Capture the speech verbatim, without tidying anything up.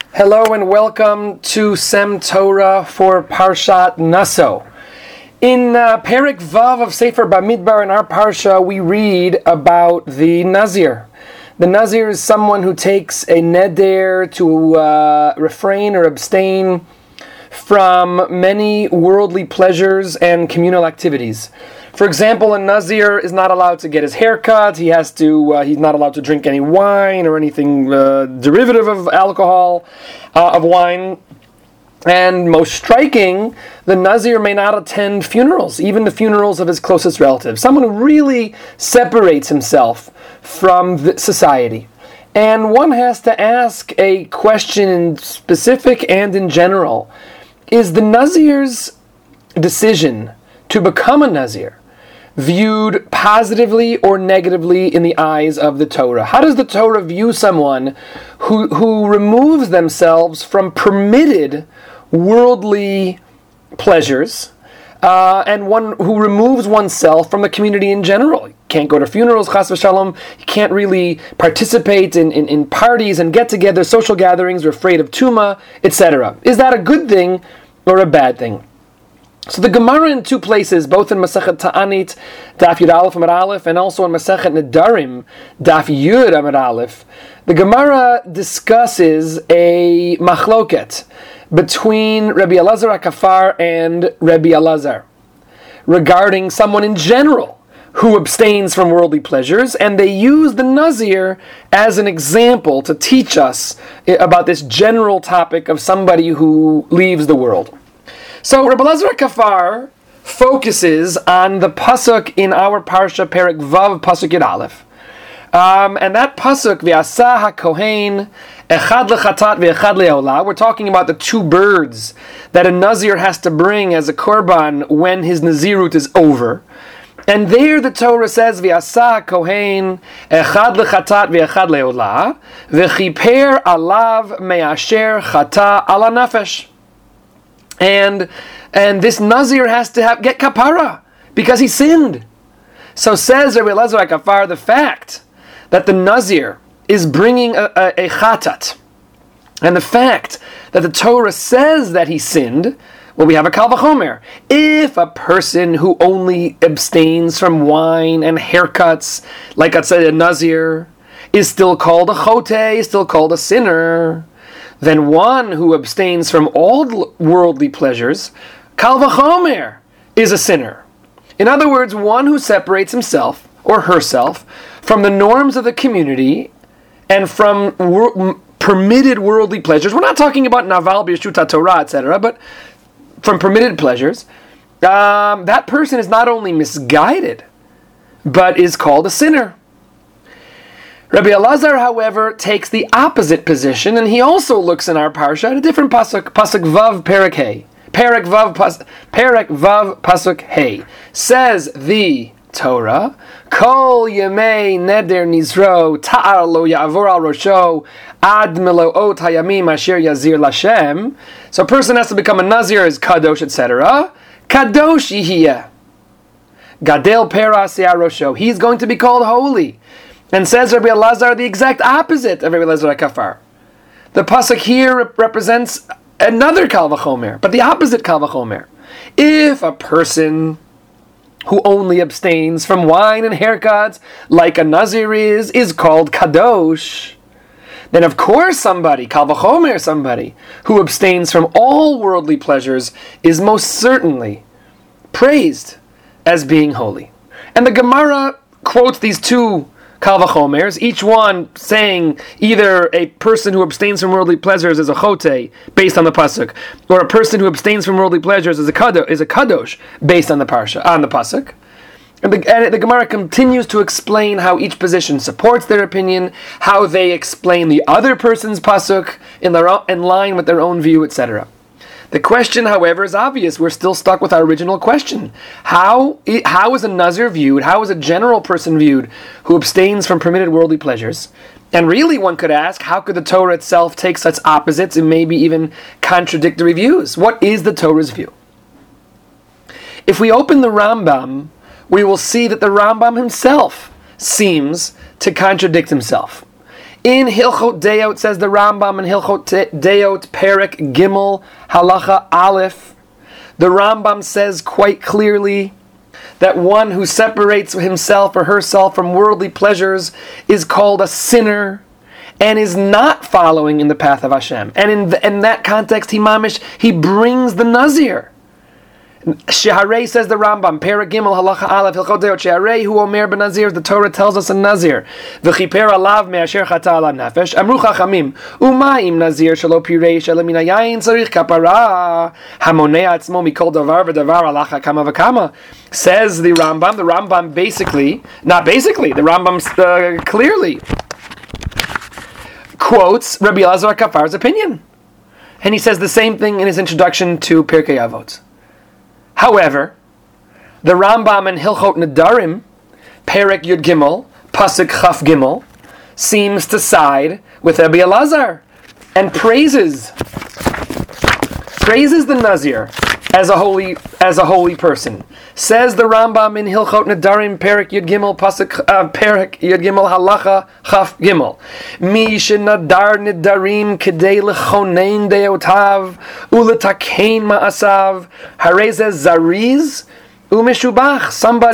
Hello and welcome to Sem Torah for Parshat Naso. In uh, Perek Vav of Sefer Bamidbar in our Parsha, we read about the Nazir. The Nazir is someone who takes a neder to uh, refrain or abstain from many worldly pleasures and communal activities. For example, a Nazir is not allowed to get his hair cut. He has to. Uh, he's not allowed to drink any wine or anything uh, derivative of alcohol, uh, of wine. And most striking, the Nazir may not attend funerals, even the funerals of his closest relatives. Someone who really separates himself from the society. And one has to ask a question in specific and in general. Is the Nazir's decision to become a Nazir viewed positively or negatively in the eyes of the Torah? How does the Torah view someone who who removes themselves from permitted worldly pleasures, uh, and one who removes oneself from the community in general? You can't go to funerals, chas v'shalom. You can't really participate in, in, in parties and get-togethers, social gatherings. You're afraid of tumah, et cetera. Is that a good thing or a bad thing? So the Gemara in two places, both in Masechet Ta'anit, Daf Yud Aleph Amud Aleph, and also in Masechet Nedarim, Daf Yud Amud Aleph, the Gemara discusses a machloket between Rabbi Elazar HaKafar and Rabbi Elazar regarding someone in general who abstains from worldly pleasures, and they use the Nazir as an example to teach us about this general topic of somebody who leaves the world. So Rabbi Elazar HaKafar focuses on the pasuk in our parsha Perek Vav pasuk Yud Aleph, um, and that pasuk V'asa HaKohen echad lechatat ve'echad le'olah. We're talking about the two birds that a Nazir has to bring as a korban when his Nazirut is over. And there the Torah says V'asa HaKohen echad lechatat ve'echad le'olah v'chiper alav me'asher chata ala nafesh. And and this Nazir has to have, get kapara because he sinned. So says Rabbi Elazar HaKafar, the fact that the Nazir is bringing a, a, a chatat, and the fact that the Torah says that he sinned, well, we have a kal vachomer. If a person who only abstains from wine and haircuts, like I said, a Nazir, is still called a chote, is still called a sinner, then one who abstains from all worldly pleasures, kal vachomer, is a sinner. In other words, one who separates himself or herself from the norms of the community and from wor- permitted worldly pleasures. We're not talking about naval b'yeshut Torah, et cetera, but from permitted pleasures. Um, that person is not only misguided, but is called a sinner. Rabbi Elazar, however, takes the opposite position, and he also looks in our parsha at a different pasuk, pasuk Vav Perek Hey. Perek Vav, pas, Perek Vav pasuk Hey. Says the Torah, Kol Yemei Neder Nizro Ta'ar Lo Ya'avor Al Rosho Ad Melo'ot Hayamim Asher Yazir Lashem. So a person has to become a Nazir, is Kadosh, et cetera. Kadosh Yihiyeh. Gadel Peras Rosho. He's going to be called holy. And says Rabbi Elazar the exact opposite of Rabbi Elazar HaKafar. The pasuk here rep- represents another kal vachomer, but the opposite kal vachomer. If a person who only abstains from wine and haircuts, like a Nazir is, is called kadosh, then of course somebody, kal vachomer, somebody who abstains from all worldly pleasures is most certainly praised as being holy. And the Gemara quotes these two kal vachomers, each one saying either a person who abstains from worldly pleasures is a chote, based on the pasuk, or a person who abstains from worldly pleasures is a kadosh, is a kadosh, based on the parsha, on the pasuk. And the, and the Gemara continues to explain how each position supports their opinion, how they explain the other person's pasuk in their own, in line with their own view, et cetera. The question, however, is obvious. We're still stuck with our original question. How, how is a Nazir viewed? How is a general person viewed who abstains from permitted worldly pleasures? And really, one could ask, how could the Torah itself take such opposites and maybe even contradictory views? What is the Torah's view? If we open the Rambam, we will see that the Rambam himself seems to contradict himself. In Hilchot Deot, says the Rambam in Hilchot Deot, Perek Gimel, Halacha Aleph, the Rambam says quite clearly that one who separates himself or herself from worldly pleasures is called a sinner and is not following in the path of Hashem. And in, the, in that context, he mamish, he brings the Nazir. Sheharei, says the Rambam, Perek Gimel Halacha Aleph Hilchot Deot, Sheharei hu omer b'Nazir, the Torah tells us a Nazir. V'chiper alav me'asher chata ala nefesh, amru chachamim, u'ma'im Nazir shelo pirei shelo min hayayin tzarich kapara, hamonei atzmo mikol davar v'davar alacha kama v'kama. Says the Rambam, the Rambam basically, not basically, the Rambam uh, clearly quotes Rabbi Elazar Kafar's opinion. And he says the same thing in his introduction to Pirkei Avot. However, the Rambam in Hilchot Nedarim, Perek Yud Gimel, Pasuk Chaf Gimel, seems to side with Rabbi Elazar and praises praises the Nazir as a holy as a holy person. Says the Rambam in Hilchot Nedarim, Perek Yud Gimel, Pasuk uh, Perek Yud Gimel, Halacha Chaf Gimel. Mi shenadar nedarim kedei lechonein deotav uletakein ma'asav harei zeh zariz umeshubach. Somebody